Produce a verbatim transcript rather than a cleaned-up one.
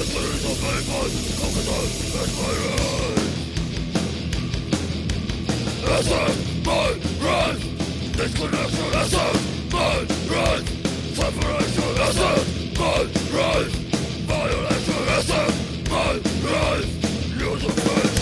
Essence, my rise. Disconnection, essence, my rise. Separation, essence, my rise. Violation, essence, my rise. Use of faith.